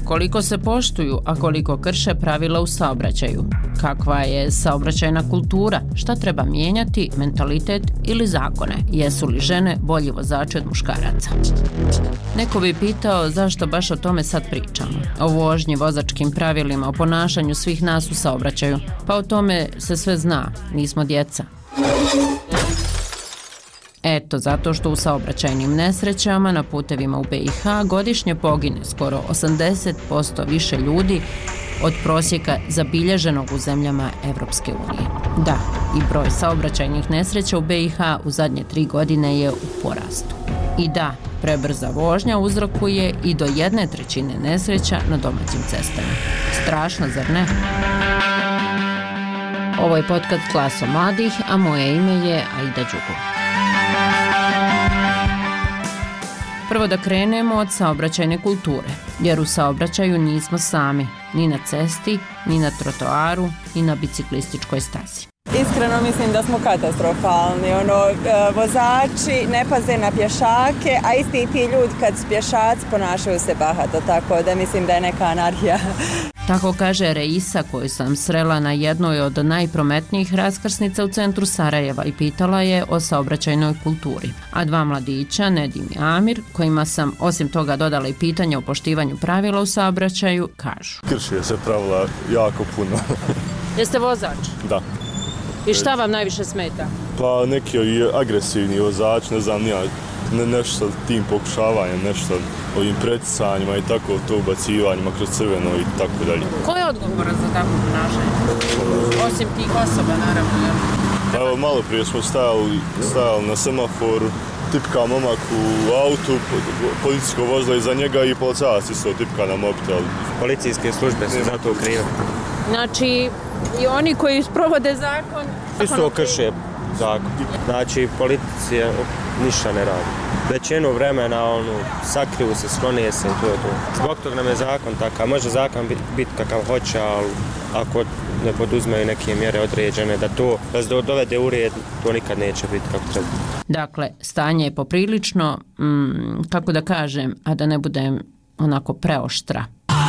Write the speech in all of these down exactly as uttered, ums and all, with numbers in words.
koliko se poštuju, a koliko krše pravila u saobraćaju, kakva je saobraćajna kultura, šta treba mijenjati, mentalitet ili zakone, jesu li žene bolji vozači od muškaraca. Neko bi pitao zašto baš o tome sad pričamo, o vožnji, vozačkim pravilima, o ponašanju svih nas u saobraćaju. Pa o tome se sve zna, nismo djeca. Eto, zato što u saobraćajnim nesrećama na putevima u B i H godišnje pogine skoro osamdeset posto više ljudi od prosjeka zabilježenog u zemljama Evropske unije. Da, i broj saobraćajnih nesreća u B i H u zadnje tri godine je u porastu. I da, prebrza vožnja uzrokuje i do jedne trećine nesreća na domaćim cestama. Strašno, zar ne? Ovo je podcast Glaso mladih, a moje ime je Aida Đugo. Prvo da krenemo od saobraćajne kulture, jer u saobraćaju nismo sami, ni na cesti, ni na trotoaru, ni na biciklističkoj stazi. Iskreno mislim da smo katastrofalni, ono, vozači ne paze na pješake, a isti ti ljudi kad su pješaci ponašaju se bahato, tako da mislim da je neka anarhija. Tako kaže Reisa, koju sam srela na jednoj od najprometnijih raskrsnica u centru Sarajeva i pitala je o saobraćajnoj kulturi. A dva mladića, Nedim i Amir, kojima sam osim toga dodala i pitanje o poštivanju pravila u saobraćaju, kažu. Krši se pravila jako puno. Jeste vozač? Da. I šta vam najviše smeta? Pa neki agresivni vozač, ne znam, nija, ne, nešto tim pokušavanjem, nešto ovim preticanjima i tako, to ubacivanjima kroz crveno i tako dalje. Ko je odgovoran za takvo ponašanje? Osim tih osoba, naravno. Pa evo, malo prije smo stajali, stajali na semaforu, tipka momak u autu, policijsko vozilo iza njega i policajac isto tipka na mobitel. Policijske službe su za to krive. Znači, i oni koji sprovode zakon... Isto krše zakon. Znači, policija ništa ne radi. Većinu vremena ono, sakriju se, sklonije se i to je to. Zbog toga nam je zakon takav. Može zakon biti bit kakav hoće, ali ako ne poduzmeju neke mjere određene, da to da se dovede u red, to nikad neće biti kako treba. Dakle, stanje je poprilično, mm, kako da kažem, a da ne budem onako preoštra.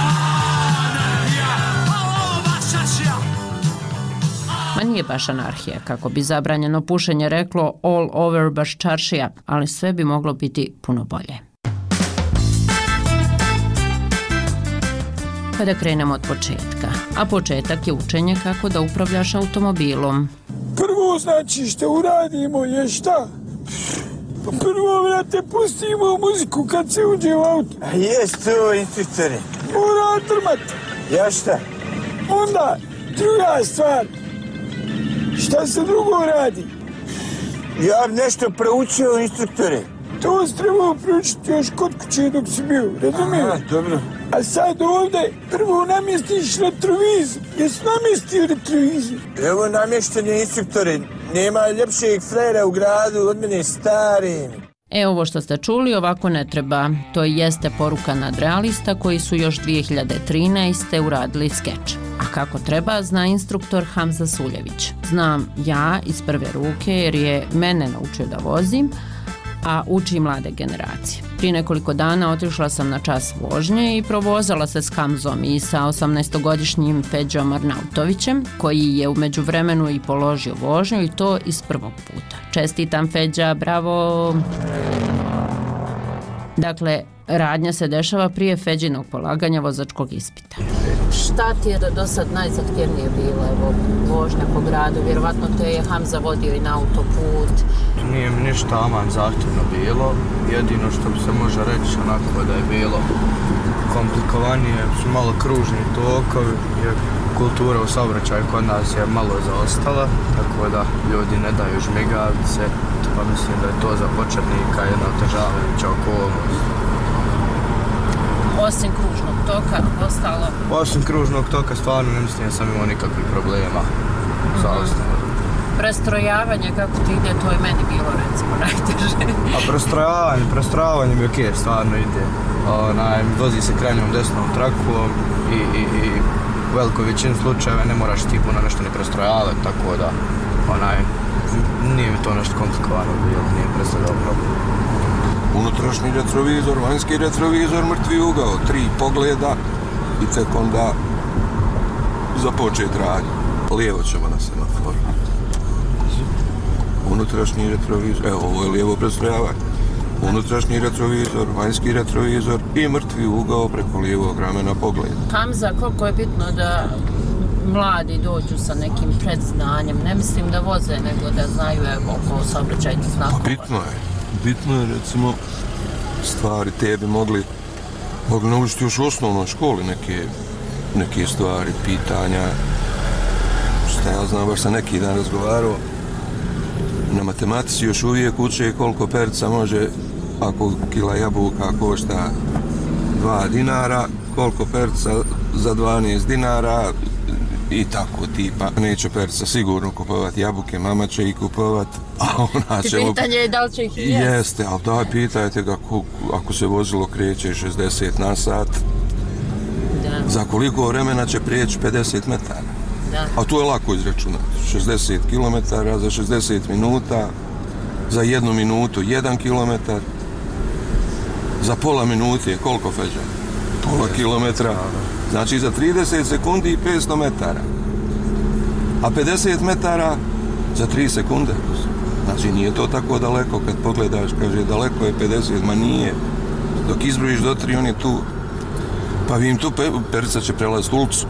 Ma nije baš anarhija, kako bi zabranjeno pušenje reklo all over baš čaršija, ali sve bi moglo biti puno bolje. Pa da krenemo od početka, a početak je učenje kako da upravljaš automobilom. Prvo znači što uradimo je šta? Prvo, vrate, pustimo muziku kad se uđe u auto. A jest to, instruktore. Mora trmat. Ja šta? Onda, druga stvar. Šta se drugo radi? Ja bi nešto proučio, instruktore. To si trebao proučiti još kod kuće dok si bio, razumiješ? Aha, dobro. A sad ovdje prvo namjestiš retrovizor. Jesi namjestio retrovizor? Evo namještanje, instruktore. Nema ljepšeg frera u gradu od mene stari. E, ovo što ste čuli ovako ne treba. To jeste poruka nadrealista koji su još dvije hiljade trinaeste. uradili skeč. A kako treba, zna instruktor Hamza Suljević. Znam ja iz prve ruke jer je mene naučio da vozim, a uči mlade generacije. Prije nekoliko dana otišla sam na čas vožnje i provozala se s Hamzom i sa osamnaestogodišnjim Peđom Arnautovićem, koji je u međuvremenu i položio vožnju i to iz prvog puta. Čestitam, Feđa, bravo! Dakle, radnja se dešava prije Feđinog polaganja vozačkog ispita. Šta ti je do, do sad najzahtjevnije bilo, evo, vožnja po gradu? Vjerovatno te je Hamza vodio i na autoput. Nije mi ništa aman zahtjevno bilo. Jedino što bi se može reći onako da je bilo komplikovanije su malo kružni tokovi, jer kultura u saobraćaju kod nas je malo zaostala, tako da ljudi ne daju žmigavce, pa mislim da je to za početnika jedna otežavajuća okolnost. Osim kružnog toka, ostalo? Osim kružnog toka stvarno ne mislim da sam imao nikakvih problema sa ostalim. Prestrojavanje, kako ti ide, to je meni bilo recimo najteže. A prestrojavanje, prestrojavanje mi okej, stvarno ide. Onaj, vozi se krajnjom desnom trakom i, i, i u velikoj većini slučajeva ne moraš ti puno nešto ni prestrojavati, tako da onaj, nije mi to nešto komplikovano bilo, nije predstavljao problem. Unutrašnji retrovizor, vanjski retrovizor, mrtvi ugao, tri pogleda, i tek onda započeti radnju. Lijevo ćemo na semaforu. Unutrašnji retrovizor, evo ovo je lijevo prestrojavanje. Unutrašnji retrovizor, vanjski retrovizor i mrtvi ugao preko lijevog ramena pogleda. Hamza, koliko je bitno da mladi dođu sa nekim predznanjem, ne mislim da voze, nego da znaju evo oko saobraćajnih znakova. Pa bitno je, bitno je recimo stvari te bi mogli, mogli naučiti još u osnovnoj školi neke, neke stvari, pitanja. Šta ja znam, baš sam neki dan razgovarao, na matematici još uvijek uče koliko perca može, ako kila jabuka košta dva dinara, koliko perca za dvanaest dinara i tako tipa. Neće perca sigurno kupovati jabuke, mama će ih kupovati, a ona će... Pitanje je da li će ih i jesti. Jeste, ali daj pitajte ga ako, ako se vozilo kreće šezdeset na sat, da. Za koliko vremena će prijeći pedeset metara. Da. A to je lako izračunati. šezdeset kilometara za šezdeset minuta, za jednu minutu jedan kilometar, za pola minute je koliko feđa? Pola kilometra. Znači za trideset sekundi i petsto metara. A pedeset metara za tri sekunde. Znači nije to tako daleko kad pogledaš, kaže daleko je pedeset, ma nije. Dok izbrojiš do tri, on je tu. Pa vi im tu pe, perca će prelaziti ulicu.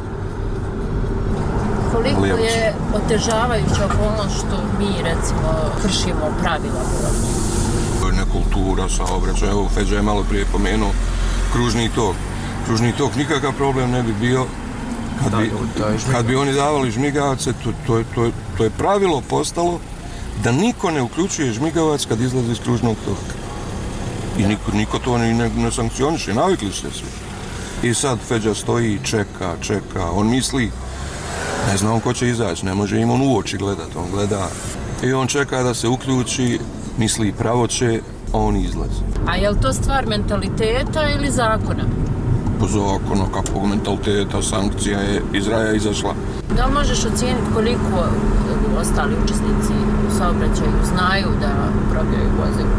Koliko je otežavajuća okolnost što mi, recimo, kršimo pravila vožnje? Nekultura, saobraćaj, evo Feđa je malo prije pomenuo, kružni tok. Kružni tok nikakav problem ne bi bio kad bi, kad bi oni davali žmigavce, to, to, je, to, je, to je pravilo postalo da niko ne uključuje žmigavac kad izlazi iz kružnog toka. I niko, niko to ne, ne, ne sankcioniše, navikli ste svi. I sad Feđa stoji, čeka, čeka, on misli, ne zna on ko će izaći, ne može im on u oči gledati, on gleda. I on čeka da se uključi, misli pravo će, a on izlazi. A je li to stvar mentaliteta ili zakona? Po zakonu, kakvog mentaliteta, sankcija je iz raja izašla. Da li možeš ocijeniti koliko ostali učesnici u saobraćaju znaju da upravljaju vozilom?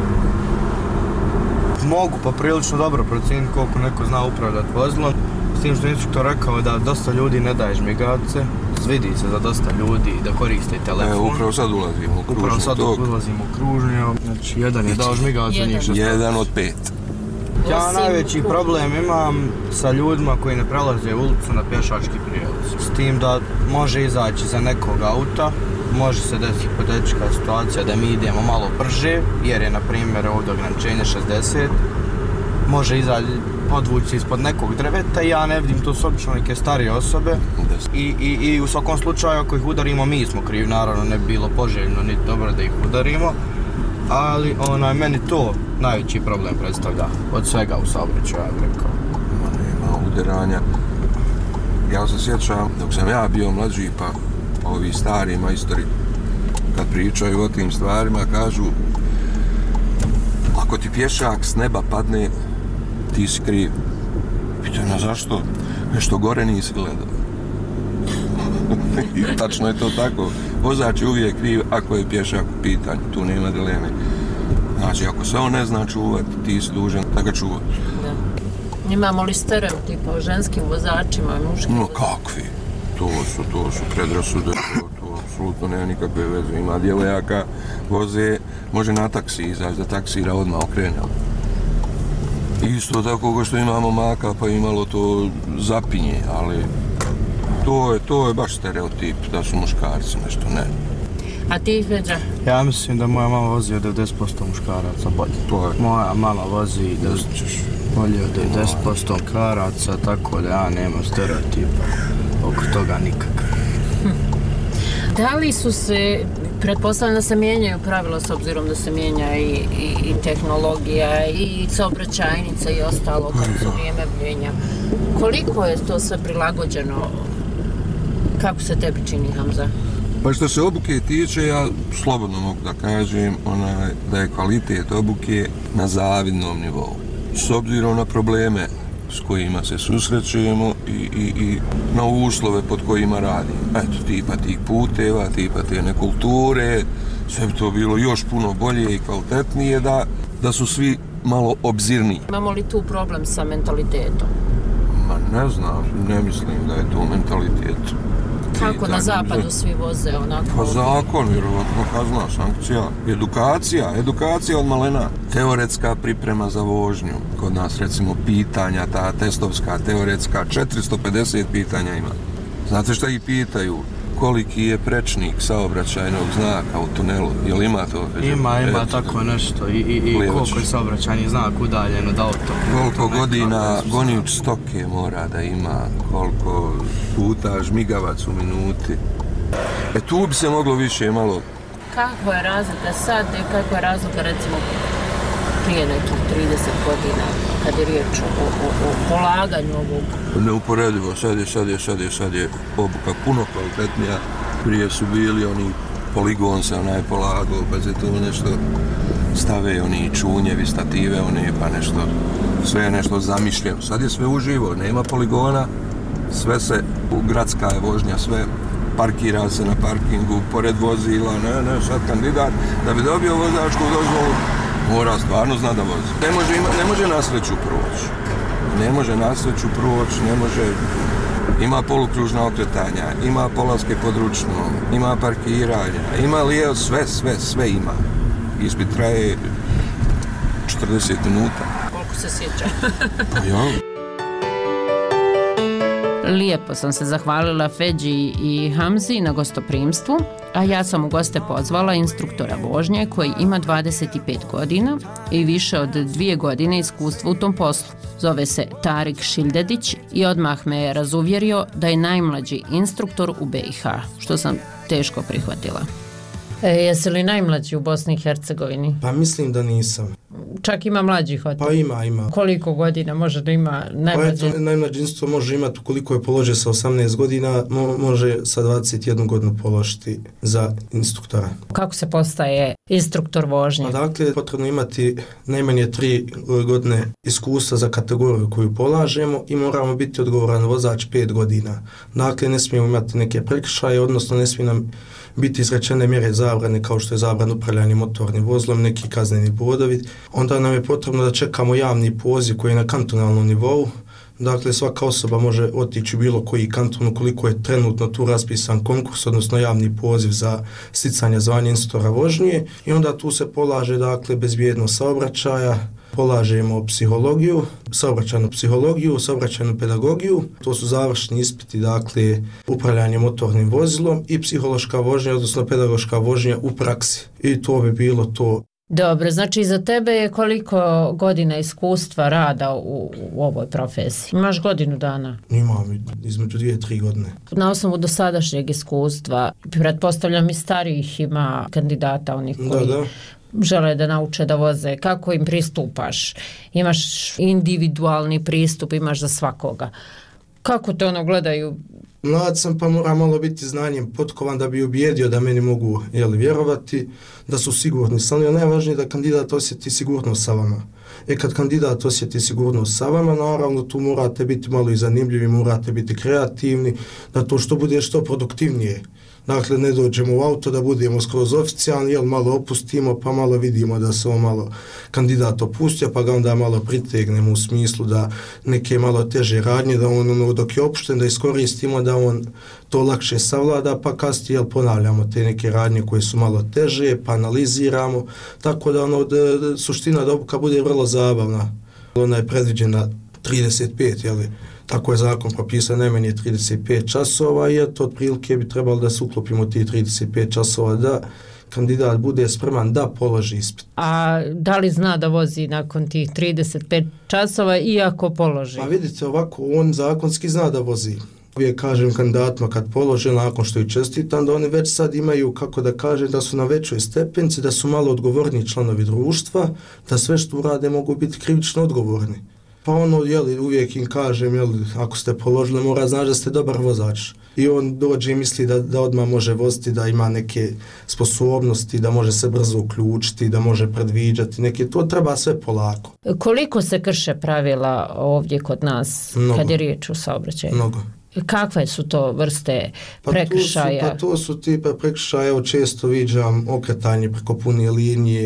Mogu pa prilično dobro procijeniti koliko neko zna upravljati vozilom. S tim što je instruktor rekao da dosta ljudi ne daje žmigavce, vidi se za dosta ljudi da koriste telefon. E, upravo sad ulazimo u kružni Upravo sad tok. ulazimo u kružni, znači jedan je dao žmigavac, za njih šest. Jedan od pet. Ja najveći problem imam sa ljudima koji ne prelaze ulicu na pješački prijelaz. S tim da može izaći za nekog auta, može se desiti hipotetička situacija da mi idemo malo brže, jer je na primjer ovdje ograničenje šezdeset. Može izaći, podvući ispod nekog drveta i ja ne vidim, to su obično neke starije osobe. I, i, i u svakom slučaju ako ih udarimo mi smo krivi, naravno ne bi bilo poželjno niti dobro da ih udarimo. Ali onaj, meni to najveći problem predstavlja od svega u saobraćaju, ja bih rekao. Ma nema udaranja. Ja se sjećam, dok sam ja bio mlađi, pa ovi stari majstori, kad pričaju o tim stvarima, kažu ako ti pješak s neba padne, ti si kriv. Pitaj na zašto? Nešto gore nisi gledao. I tačno je to tako. Vozač je uvijek kriv ako je pješak u pitanju, tu nema dileme. Znači, ako se on ne zna čuvati, ti si dužan da ga čuvaš. Da. Imamo li stereotipa o ženskim vozačima i muškim? No kakvi? To su, to su predrasude, to, to apsolutno nema nikakve veze. Ima djevojaka, voze, može na taksi izaći, da taksira odmah okrene. Isto tako kao što imamo maka, pa imalo to zapinje, ali to je, to je baš stereotip da su muškarci nešto, ne. A ti, Feđa? Ja mislim da moja mama vozi od devedeset posto muškaraca bolje. To je. Moja mama vozi bolje od devedeset posto muškaraca, tako da ja nemam stereotipa oko toga nikakav. Da li su se, pretpostavljam da se mijenjaju pravila s obzirom da se mijenja i, i, i tehnologija i saobraćajnica i ostalo kako se vrijeme mijenja. Koliko je to sve prilagođeno? Kako se tebi čini, Hamza? Pa što se obuke tiče, ja slobodno mogu da kažem onaj, da je kvalitet obuke na zavidnom nivou. S obzirom na probleme s kojima se susrećemo i, i, i na uslove pod kojima radimo. Eto, tipa tih puteva, tipa te nekulture, sve bi to bilo još puno bolje i kvalitetnije da, da su svi malo obzirniji. Imamo li tu problem sa mentalitetom? Ma ne znam, ne mislim da je to mentalitet. Kako na zapadu svi voze onako? Pa zakon, vjerovatno kazna, sankcija. Edukacija, edukacija od malena. Teoretska priprema za vožnju. Kod nas recimo pitanja, ta testovska, teoretska, četiristo pedeset pitanja ima. Znate šta ih pitaju? Koliki je prečnik saobraćajnog znaka u tunelu? Jel ima to? Ima, ima tako nešto. I, i, i koliko je saobraćajni znak udaljen od auto. Koliko godina gonič stoke mora da ima, koliko puta žmigavac u minuti. E tu bi se moglo više malo... Kako je razlika sad i kako je razlika recimo prije nekih trideset godina kad je riječ o, o, o polaganju ovog? Neuporedivo, sad je, sad je, sad je, sad je obuka puno kvalitetnija. Prije su bili oni poligon se onaj polagao, pa se to nešto stave oni čunjevi, stative, one pa nešto, sve je nešto zamišljeno. Sad je sve uživo, nema poligona, sve se, gradska je vožnja, sve parkira se na parkingu, pored vozila, ne, ne, sad kandidat, da bi dobio vozačku dozvolu, mora stvarno zna da vozi. Ne može, ima, ne može na sreću proći. Ne može na sreću proći, ne može... Ima polukružna okretanja, ima polaske pod ručnom, ima parkiranja, ima lijevo, sve, sve, sve ima. Ispit traje četrdeset minuta. Koliko se sjeća? Ja. Lijepo sam se zahvalila Feđi i Hamzi na gostoprimstvu, a ja sam u goste pozvala instruktora vožnje koji ima dvadeset pet godina i više od dvije godine iskustva u tom poslu. Zove se Tarik Šildedić i odmah me je razuvjerio da je najmlađi instruktor u B i H, što sam teško prihvatila. E, jesi li najmlađi u Bosni i Hercegovini? Pa mislim da nisam. Čak ima mlađih od... Pa ima, ima. Koliko godina može da ima najmlađi? Pa eto, najmlađi instruktor može imati koliko je položio sa osamnaest godina, mo- može sa dvadeset jednu godinu položiti za instruktora. Kako se postaje instruktor vožnje? Pa dakle, potrebno imati najmanje tri godine iskustva za kategoriju koju polažemo i moramo biti odgovoran vozač pet godina. Dakle, ne smijemo imati neke prekršaje, odnosno ne smije nam biti izrečene mjere zabrane kao što je zabran upravljanje motornim vozilom, neki kazneni bodovi. Onda nam je potrebno da čekamo javni poziv koji je na kantonalnom nivou. Dakle, svaka osoba može otići u bilo koji kanton ukoliko je trenutno tu raspisan konkurs, odnosno javni poziv za sticanje zvanja instruktora vožnje i onda tu se polaže, dakle, bezbjednost saobraćaja, polažemo psihologiju, saobraćajnu psihologiju, saobraćajnu pedagogiju, to su završni ispiti, dakle, upravljanje motornim vozilom i psihološka vožnja, odnosno pedagoška vožnja u praksi. I to bi bilo to. Dobro, znači za tebe je koliko godina iskustva rada u, u ovoj profesiji? Imaš godinu dana? Imam između dvije, tri godine. Na osnovu dosadašnjeg iskustva, pretpostavljam i starijih ima kandidata, onih koji... Da, da. žele da nauče da voze, kako im pristupaš? Imaš individualni pristup, imaš za svakoga. Kako te ono gledaju? Mlad sam pa mora malo biti znanjem potkovan da bi ubijedio da meni mogu jeli, vjerovati, da su sigurni. Samo najvažnije da kandidat osjeti sigurnost sa vama. E kad kandidat osjeti sigurnost sa vama, naravno tu morate biti malo i zanimljivi, morate biti kreativni, da to što bude što produktivnije. Dakle, ne dođemo u auto da budemo skroz oficijalni, jel malo opustimo, pa malo vidimo da se on malo kandidat opustio, pa ga onda malo pritegnemo u smislu da neke malo teže radnje, da on ono, dok je opušten, da iskoristimo, da on to lakše savlada, pa kasnije jel, ponavljamo te neke radnje koje su malo teže, pa analiziramo, tako da ono, da, da, suština da obuka bude vrlo zabavna. Ona je predviđena trideset pet, jel, tako je zakon propisao najmanje trideset pet časova i eto otprilike bi trebalo da se uklopimo ti trideset pet časova da kandidat bude spreman da položi ispit. A da li zna da vozi nakon tih trideset pet časova iako položi? Pa vidite ovako, on zakonski zna da vozi. Uvijek kažem kandidatima kad polože nakon što i čestitam da oni već sad imaju, kako da kažem, da su na većoj stepenci, da su malo odgovorni članovi društva, da sve što urade mogu biti krivično odgovorni. Pa ono, jeli, uvijek im kažem, jeli, ako ste položili, mora znaći da ste dobar vozač. I on dođe i misli da, da odmah može voziti, da ima neke sposobnosti, da može se brzo uključiti, da može predviđati neke, to treba sve polako. Koliko se krše pravila ovdje kod nas, Mnogo. kad je riječ o saobraćaju? Mnogo. Kakve su to vrste prekršaja? Pa to su, pa to su tipa prekršaja, evo često viđam okretanje preko pune linije,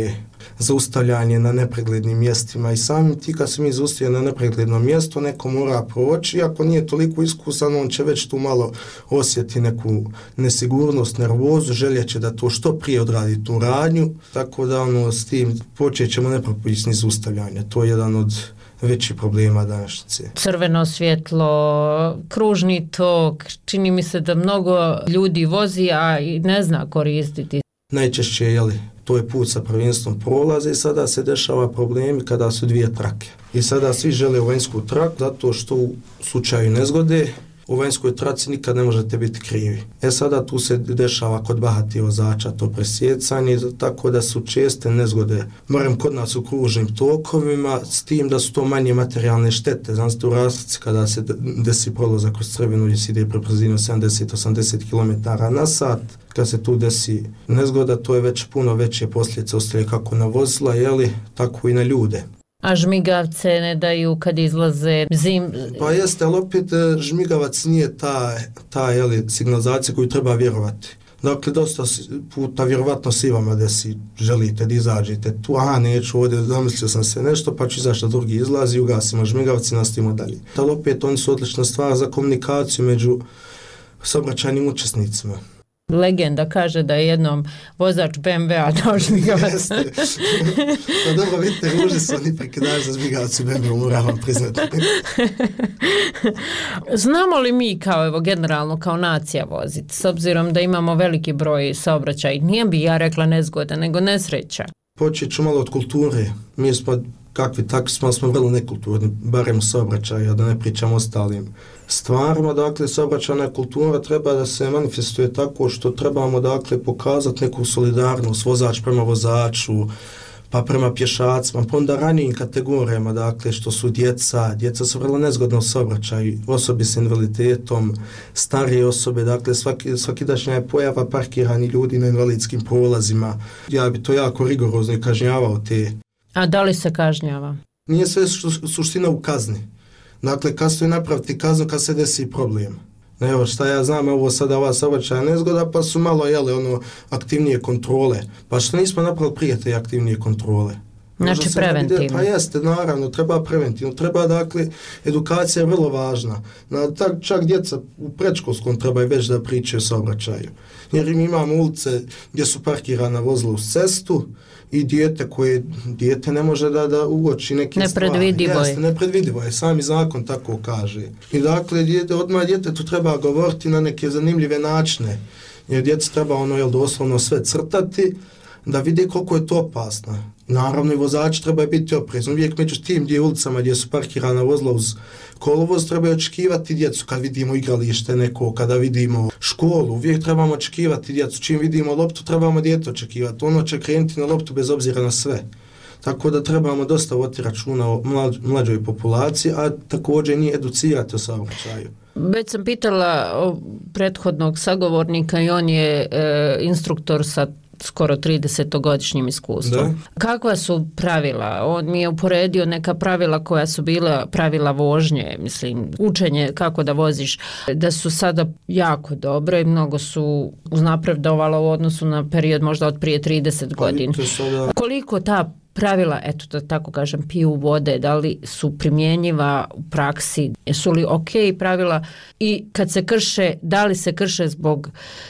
zaustavljanje na nepreglednim mjestima i samim ti kad se mi zaustavljaju na nepregledno mjesto, neko mora proći, ako nije toliko iskusan, on će već tu malo osjeti neku nesigurnost, nervozu, željeće da to što prije odradi tu radnju, tako da ono, s tim počet ćemo nepropisni zaustavljanje. To je jedan od većih problema današnjice. Crveno svjetlo, kružni tok, čini mi se da mnogo ljudi vozi, a i ne zna koristiti. Najčešće, jeli, to je put sa prvenstvom prolaze i sada se dešava problemi kada su dvije trake. I sada svi žele u vanjsku traku zato što u slučaju nezgode u vanjskoj traci nikad ne možete biti krivi. E sada tu se dešava kod bahatih vozača to presjecanje, tako da su česte nezgode, barem kod nas u kružnim tokovima, s tim da su to manje materijalne štete. Znam ste u Raslici kada se desi prolazak kroz crvenu gdje se ide pre brzinu sedamdeset do osamdeset kilometara na sat, kad se tu desi nezgoda, to je već puno veće posljedice ostaje kako na vozila, jeli, tako i na ljude. A žmigavce ne daju kad izlaze zim? Pa jeste, ali opet žmigavac nije ta, ta jeli, signalizacija koju treba vjerovati. Dakle, dosta puta vjerovatno si vama da si želite da izađete tu, aha, neću ovdje, zamislio sam se nešto, pa ću izaći na drugi izlazi, ugasimo žmigavac i nastavimo dalje. Ali opet oni su odlična stvar za komunikaciju među saobraćajnim učesnicima. Legenda kaže da je jednom vozač be em ve-a dao žmigavac. Pa dobro, vidite, ružni su oni prekidaš za žmigavac u be em ve-u, moram vam priznati. Znamo li mi kao, evo, generalno kao nacija voziti, s obzirom da imamo veliki broj saobraćaja, nije bi ja rekla nezgoda, nego nesreća? Počet ću malo od kulture. Mi smo kakvi takvi smo, smo vrlo nekulturni, barem u saobraćaju, da ne pričamo ostalim stvarima. Dakle, saobraćajna kultura treba da se manifestuje tako što trebamo, dakle, pokazati neku solidarnost, vozač prema vozaču, pa prema pješacima, pa onda ranijim kategorijama, dakle, što su djeca, djeca su vrlo nezgodno u saobraćaju, osobe s invaliditetom, starije osobe, dakle, svaki, svakidašnja je pojava parkirani ljudi na invalidskim prolazima. Ja bi to jako rigorozno i kažnjavao te. A da li se kažnjava? Nije sve suština u kazni. Dakle, kad stoji napraviti kaznu kad se desi problem. Evo šta ja znam, ovo sada ova saobraćajna nezgoda, pa su malo jele ono aktivnije kontrole. Pa što nismo napravili prije te aktivnije kontrole? Znači preventivno. Pa jeste, naravno, treba preventivno. Treba, dakle, edukacija je vrlo važna. Na, tak, čak djeca u predškolskom trebaju već da pričaju o saobraćaju. Jer mi imamo ulice gdje su parkirana vozila uz cestu i dijete koje, dijete ne može da, da uoči neke stvari. Nepredvidivo je. Jeste, nepredvidivo je, sami zakon tako kaže. I dakle, dijete, odmah djetetu treba govoriti na neke zanimljive načine. Jer djeca treba ono, jel, doslovno sve crtati, da vidi koliko je to opasno. Naravno i vozači trebaju biti oprezni. Uvijek među tim gdje ulicama gdje su parkirana vozila uz kolovoz trebaju očekivati djecu kad vidimo igralište neko, kada vidimo školu. Uvijek trebamo očekivati djecu. Čim vidimo loptu trebamo dijete očekivati. Ono će krenuti na loptu bez obzira na sve. Tako da trebamo dosta voditi računa o mlađ, mlađoj populaciji, a također nije educirati o saobraćaju. Već sam pitala o prethodnog sagovornika i on je e, instruktor sa skoro tridesetogodišnjim iskustvom. Da. Kakva su pravila? On mi je uporedio neka pravila koja su bila pravila vožnje, mislim, učenje kako da voziš, da su sada jako dobro i mnogo su uznapredovalo u odnosu na period možda od prije trideset godina. Sada... Koliko ta pravila, eto da tako kažem, piju vode, da li su primjenjiva u praksi, su li ok pravila i kad se krše, da li se krše zbog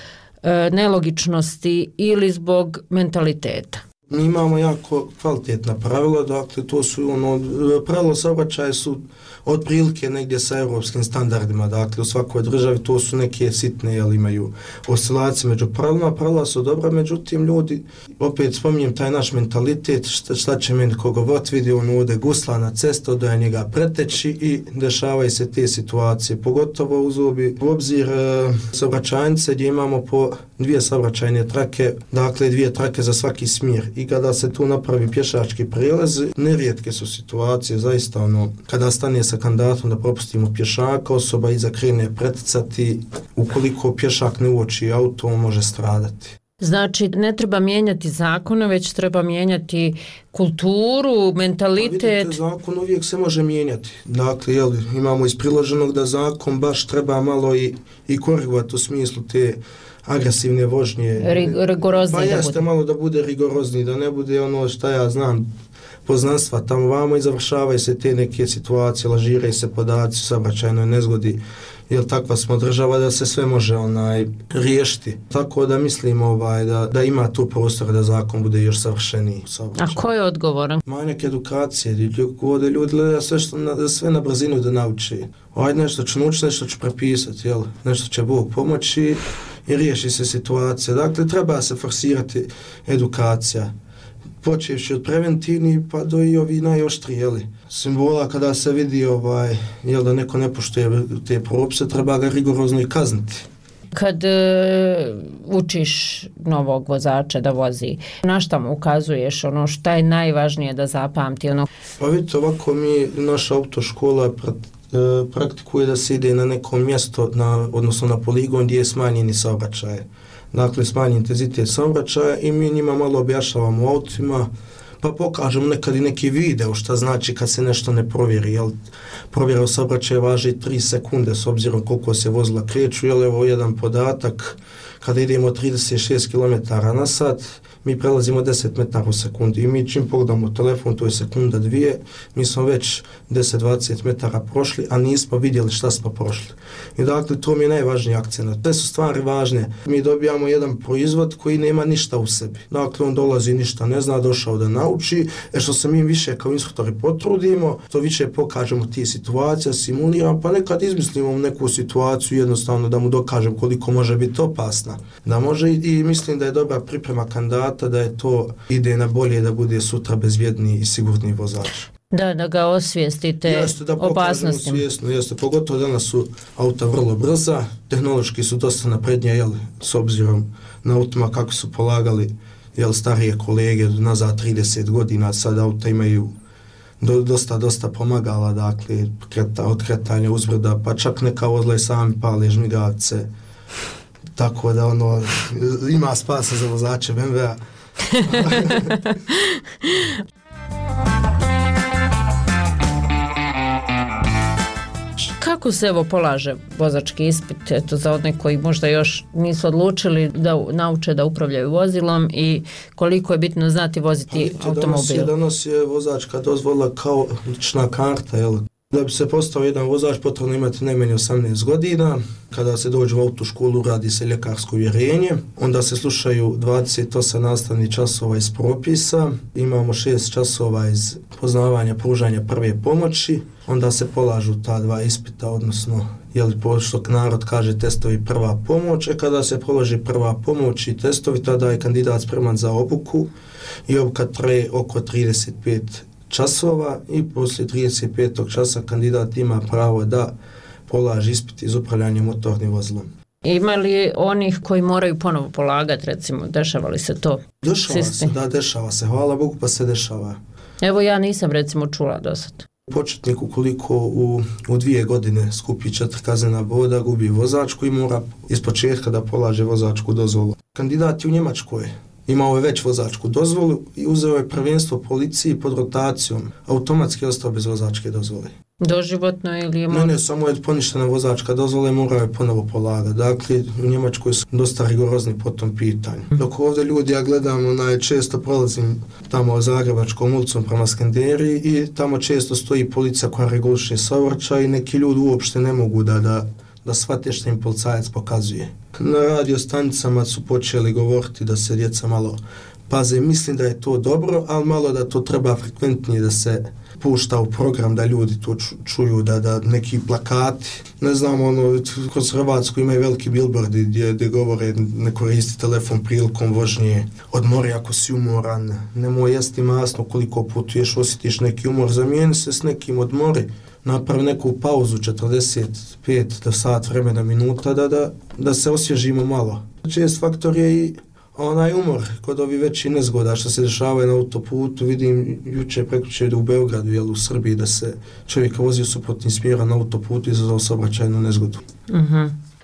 nelogičnosti ili zbog mentaliteta? Mi imamo jako kvalitetna pravila, dakle to su ono, pravila saobraćaja su otprilike negdje sa europskim standardima, dakle u svakoj državi to su neke sitne, jel imaju oscilacije među pravilima, pravila su dobra, međutim ljudi, opet spominjem taj naš mentalitet, šta, šta će meni koga vod vidi, on ode gusla na cestu, da je njega preteći i dešavaju se te situacije, pogotovo uz obi, u obzir e, saobraćajnice gdje imamo po dvije saobraćajne trake, dakle dvije trake za svaki smjer. I kada se tu napravi pješački prijelaz, nerijetke su situacije, zaista ono, kada stane sa kandidatom da propustimo pješaka, osoba iza krene preticati, ukoliko pješak ne uoči auto, on može stradati. Znači, ne treba mijenjati zakone, već treba mijenjati kulturu, mentalitet. Pa vidite, zakon uvijek se može mijenjati. Dakle, jel, imamo iz priloženog da zakon baš treba malo i, i korigovati u smislu te agresivne vožnje. Rigorozni. Pa da jeste bude. malo da bude rigorozni, da ne bude ono šta ja znam, poznanstva tamo vamo i završavaju se te neke situacije, lažiraju se podaci u saobraćajnoj nezgodi, jer takva smo država da se sve može onaj riješiti. Tako da mislim ovaj, da, da ima tu prostor da zakon bude još savršeniji. A ko je odgovoran? Manjak edukacije, ovdje ljudi gledaju sve, što na, sve na brzinu da nauči. Ajde nešto ću naučiti, nešto ću prepisati, jel? Nešto će Bog pomoći i riješi se situacija. Dakle, treba se forsirati edukacija. Počevši od preventivnih pa do i ovi najoštriji, jeli, simbola kada se vidi ovaj, jel, da neko ne poštuje te propise, treba ga rigorozno i kazniti. Kad e, učiš novog vozača da vozi, na šta mu ukazuješ, ono šta je najvažnije da zapamti? Ono? Pa vidite, ovako mi, naša autoškola pra- praktikuje da se ide na neko mjesto, na, odnosno na poligon gdje je smanjeni saobraćaj. Dakle, smanji intenzitet saobraćaja i mi njima malo objašnjavamo u autima, pa pokažemo nekad i neki video šta znači kad se nešto ne provjeri. Jel, provjera u saobraćaju važi tri sekunde s obzirom koliko se vozila kreću. Jel, evo jedan podatak, kada idemo trideset šest kilometara na sat, mi prelazimo deset metara u sekundi i mi čim pogledamo telefon, to je sekunda dvije, mi smo već deset do dvadeset metara prošli, a nismo vidjeli šta smo prošli. I dakle, to mi je najvažniji akcent. Te su stvari važne. Mi dobijamo jedan proizvod koji nema ništa u sebi. Dakle, on dolazi ništa, ne zna, došao da nauči, e što se mi više kao instruktori potrudimo, to više pokažemo ti situacija, simuliramo, pa nekad izmislimo neku situaciju jednostavno da mu dokažem koliko može biti opasna. Da može i, i mislim da je dobra priprema kandidata, da je to ide na bolje da bude sutra bezbjedniji i sigurniji vozač. Da, da ga osvijestite jeste, da opasnostima. Svjesno, jeste, pogotovo danas su auta vrlo brza, tehnološki su dosta naprednije, jel, s obzirom na autima kako su polagali, jel, starije kolege nazad trideset godina, sad auta imaju do, dosta, dosta pomagala, dakle, kreta, od kretanja uzbrda, pa čak neka vozila i sami pale žmigavce, tako da ono, ima spasa za vozače B M W-a. Kako se evo polaže vozački ispit, eto, za one koji možda još nisu odlučili da nauče da upravljaju vozilom i koliko je bitno znati voziti pa, automobil? Danas je, danas je vozačka dozvola kao lična karta, jel? Da bi se postao jedan vozač potrebno imati najmanje osamnaest godina. Kada se dođe u autoškolu radi se ljekarsko uvjerenje, onda se slušaju dvadeset osam nastavnih časova iz propisa, imamo šest časova iz poznavanja pružanja prve pomoći, onda se polažu ta dva ispita, odnosno jeli što narod kaže testovi prva pomoć, e kada se položi prva pomoć i testovi, tada je kandidat spreman za obuku i obuka traje oko trideset pet časova i poslije trideset petog časa kandidat ima pravo da polaži ispit iz upravljanja motornim vozilom. Ima li onih koji moraju ponovo polagati, recimo, dešava li se to? Dešava Sisti? se, da, dešava se, hvala Bogu pa se dešava. Evo ja nisam recimo čula do sad. Početnik ukoliko u, u dvije godine skupi četiri kaznena boda, gubi vozačku i mora iz početka da polaže vozačku dozvolu. Kandidat je u Njemačkoj. Imao je već vozačku dozvolu i uzeo je prvenstvo policiji pod rotacijom. Automatski je ostao bez vozačke dozvole. Doživotno ili je... Ne, ne, samo je poništena vozačka dozvola i morao je ponovo polagati. Dakle, u Njemačkoj su dosta rigorozni po tom pitanju. Dok ovdje ljudi, ja gledam, onaj, često prolazim tamo Zagrebačkom ulicom prema Skenderiji i tamo često stoji policija koja reguliše saobraćaj i neki ljudi uopšte ne mogu da, da, da shvate što im policajac pokazuje. Na radio stanicama su počeli govoriti da se djeca malo paze. Mislim da je to dobro, ali malo da to treba frekventnije da se pušta u program, da ljudi to čuju, da, da neki plakati, ne znam, ono, kroz Hrvatsku imaju veliki billboardi gdje, gdje govore ne koristi telefon prilikom vožnje, odmori ako si umoran, nemoj jesti masno koliko putuješ, osjetiš neki umor, zamijeni se s nekim, odmori, napravi neku pauzu četrdeset pet do sat vremena minuta da, da, da se osvježimo malo. Čest faktor je i onaj umor kod ovi veći nezgoda što se dešavaju na autoputu. Vidim juče prekjuče u Beogradu, jel, u Srbiji, da se čovjek vozi u suprotnim smjera na autoputu i izazvao saobraćajnu nezgodu. Uh-huh.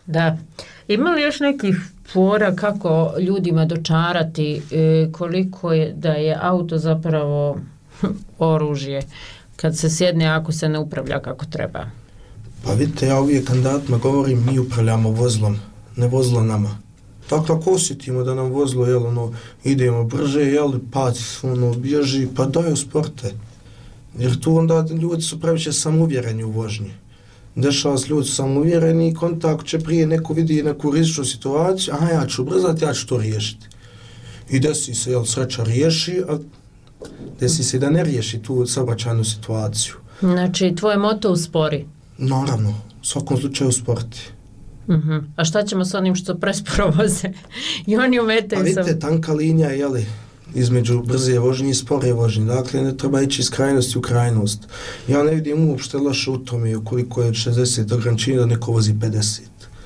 Da. Ima li još nekih fora kako ljudima dočarati e, koliko je da je auto zapravo oružje kad se sjedne ako se ne upravlja kako treba? Pa vidite, ja uvijek kandidatima govorim, mi upravljamo vozilom, ne vozilo nama. Dakle, ako osjetimo da nam vozilo, jel, ono, idemo brže, jel, pa, ono, bježi, pa daj usporte. Jer tu onda ljudi su previše samouvjereni u vožnji. Dešava se, ljudi su samouvjereni i kontakt će prije neko vidi neku rizičnu situaciju, aha, ja ću ubrzati, ja ću to riješiti. I desi se, jel, sreća riješi, a desi se da ne riješi tu saobraćajnu situaciju. Znači, tvoj moto uspori? Naravno, u svakom slučaju usporiti. Uh-huh. A šta ćemo s onim što presporo voze? I oni umetaju. A vidite, sam... tanka linija je, jeli, između brze vožnje i spore vožnje. Dakle, ne treba ići iz krajnosti u krajnost. Ja ne vidim uopšte loše u tome ukoliko je šezdeset ograničenja da neko vozi pedeset.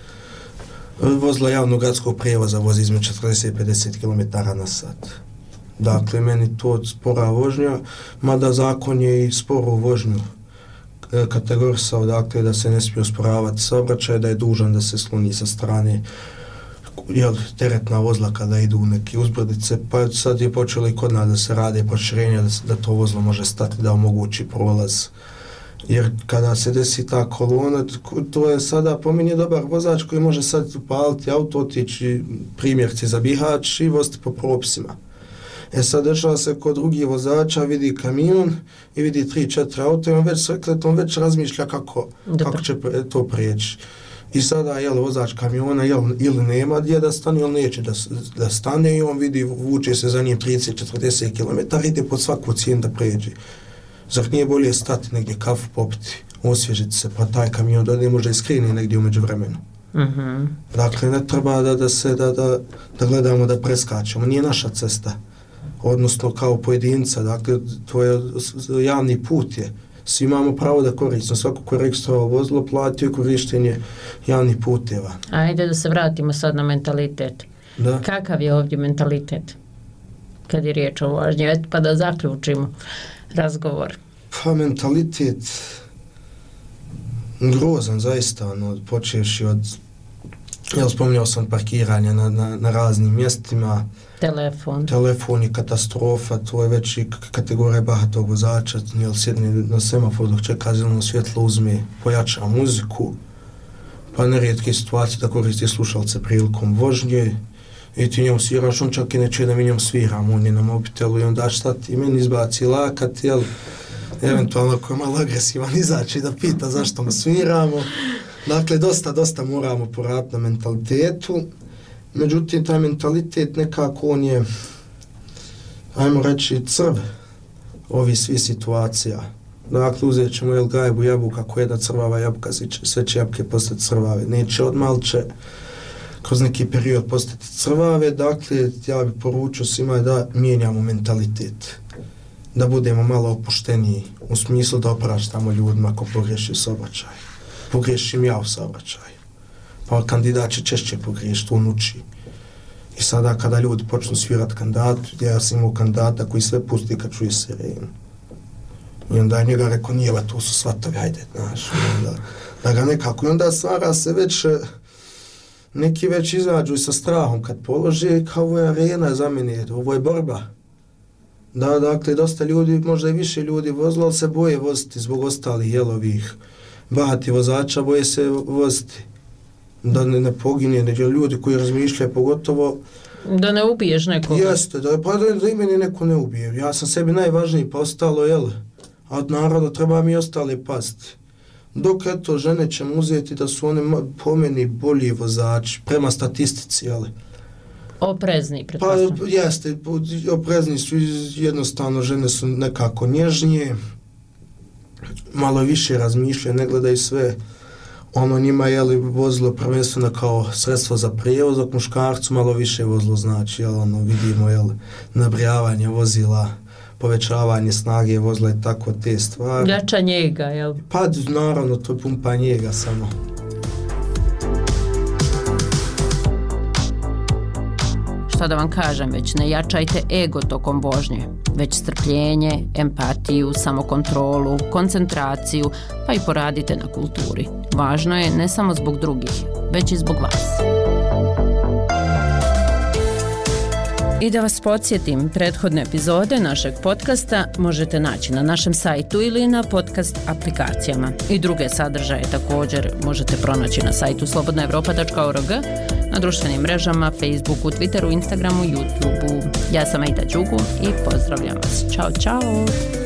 Vozila javnog gradskog prijevoza vozi između četrdeset i pedeset kilometara na sat. Dakle, meni to spora vožnja, mada zakon je i sporu vožnju kategorisao, dakle, da se ne smije usporavati saobraćaj, da je dužan da se sloni sa strane, jel, teretna vozila kada idu u neke uzbrdice, pa sad je počelo i kod nas da se rade proširenja, da, da to vozilo može stati, da omogući prolaz. Jer kada se desi ta kolona, to je sada po meni dobar vozač koji može sad upaliti auto, otići primjerci za Bihać i voziti po propisima. E sad dešava se kod drugih vozača, vidi kamion i vidi tri četiri auto i on već sreklet, on već razmišlja kako, kako će to prijeći. I sada, jel, vozač kamiona, jel, ili nema gdje da stane, ili neće da, da stane i on vidi, vuče se za njim trideset do četrdeset kilometara, ide pod svaku cijenu da pređe. Zar nije bolje stati negdje kafu popiti, osvježiti se, pa taj kamion da ne može iskreni negdje umeđu vremenu. Uh-huh. Dakle, ne treba da, da se, da, da, da gledamo da preskačemo, nije naša cesta. Odnosno kao pojedinca, dakle, to je javni put je. Svi imamo pravo da koristimo, svako ko je registrovao vozilo, platio korištenje javnih puteva. Ajde da se vratimo sad na mentalitet. Da. Kakav je ovdje mentalitet kad je riječ o vožnji? Eto, pa da zaključimo razgovor. Pa mentalitet grozan, zaista, ono, počevši od, jel, spominjao sam parkiranje na, na, na raznim mjestima. Telefon. Telefon je katastrofa, to je već i kategorija bahatog vozača, jel, sjedni na semafor dok čeka zeleno svjetlo, uzme, pojača muziku, pa nerijetke situacije da koristi slušalce prilikom vožnje i ti njom sviraš, on čak i neće da mi njom sviram, on je na mobitelu i onda šta ti meni izbaci lakat, jel, eventualno ako je malo agresivan izaći da pita zašto mu sviramo. Dakle, dosta, dosta moramo poraditi na mentalitetu. Međutim, taj mentalitet nekako on je, ajmo reći, crv ovih svih situacija. Dakle, uzet ćemo, jel, gajbu jabuka, ako jedna crvava jabuka, sve će jabuke postati crvave. Neće odmah, ali će kroz neki period postati crvave. Dakle, ja bih poručio svima da mijenjamo mentalitet. Da budemo malo opušteniji, u smislu da opraštamo ljudima ako pogriješi u saobraćaju. Pogriješim ja u saobraćaju. Pa kandidat će češće pogriješiti, on uči. I sada kada ljudi počnu svirati kandidatu, ja sam imao kandidata koji sve pusti kad čuje sirenu. I onda je njega rekao, nije, tu su svatovi, hajde, znaš. Onda, da ga nekako, i onda stvara se već, neki već izađu i sa strahom kad polože, kao ovo je arena za mene, ovo je borba. Da, dakle, dosta ljudi, možda i više ljudi vozilo, ali se boje voziti zbog ostalih jelovih bahati vozača, boje se voziti. Da ne, ne pogine, neđe ljudi koji razmišljaju pogotovo... Da ne ubiješ nekoga. Jeste, da, pa da, da i meni neko ne ubije. Ja sam sebi najvažniji pa ostalo, jel? A naravno treba mi ostale pasti. Dok eto, žene ćemo uzeti da su one po meni bolji vozači, prema statistici, jel? Oprezni, pretpostavljam. Pa jeste, oprezni su, jednostavno žene su nekako nježnije, malo više razmišljaju, ne gledaju sve. Ono njima je li vozilo prvenstveno kao sredstvo za prijevoz, dok muškarcu malo više vozilo znači, jel, ono, vidimo, jel, nabrijavanje vozila, povećavanje snage vozila i tako te stvari. Jača njega, jel? Pa naravno, to je pumpa njega samo. Šta da vam kažem, već ne jačajte ego tokom vožnje. već strpljenje, empatiju, samokontrolu, koncentraciju, pa i poradite na kulturi. Važno je ne samo zbog drugih, već i zbog vas. I da vas podsjetim, prethodne epizode našeg podcasta možete naći na našem sajtu ili na podcast aplikacijama. I druge sadržaje također možete pronaći na sajtu slobodna evropa tačka org, na društvenim mrežama, Facebooku, Twitteru, Instagramu, YouTubeu. Ja sam Aida Đugu i pozdravljam vas. Ćao, čao!